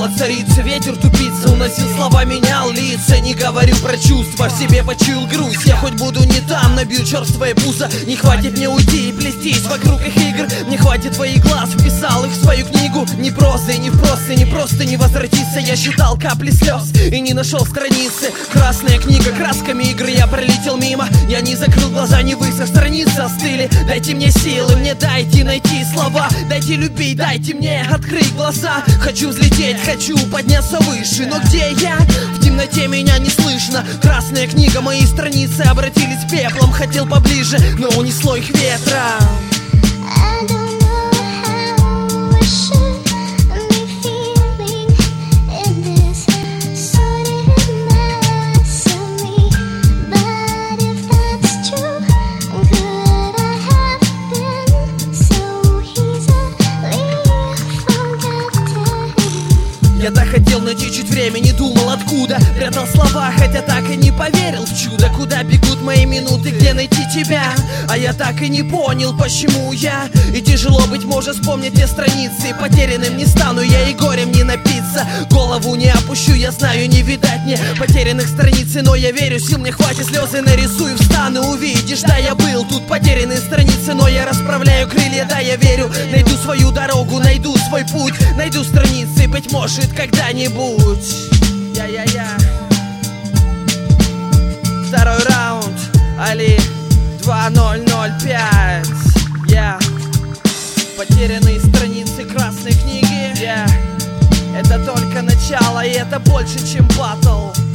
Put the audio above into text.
тело царица, ветер тупица, уносил слова, менял лица. Не говорю про чувства, в себе почуял грусть. Я хоть буду не там, набью черствое пузо. Не хватит мне уйти и плестись вокруг их игр. Не хватит твоих глаз, вписал их в свою книгу. Не просто и не просто, не просто не возвратиться. Я считал капли слез и не нашел страницы. Красная книга, красками игры, я пролетел мимо. Я не закрыл глаза, не высох, страницы остыли. Дайте мне силы, мне дайте найти слова. Дайте любить, дайте мне открыть глаза. Хочу взлететь, хочу подняться выше. Но где я? В темноте меня не слышно. Красная книга, мои страницы обратились пеплом. Хотел поближе, но унесло их ветром. Я так хотел найти чуть времени, думал откуда. Прятал слова, хотя так и не поверил в чудо. Куда бегут мои минуты, где найти тебя? А я так и не понял, почему я. И тяжело, быть может, вспомнить те страницы. Потерянным не стану я и горем не напиться. Голову не опущу, я знаю, не видать мне потерянных страниц. Но я верю, сил мне хватит, слезы нарисую, встану, увидишь. Да, я был тут, потерянные страницы, но я расправляю крылья, да, я верю. Найду свою дорогу, найду свой путь. Найду страницы, быть может, когда-нибудь. Я. Второй раунд, Али 2005. Потерянные страницы красной книги. Это только начало, и это больше, чем батл.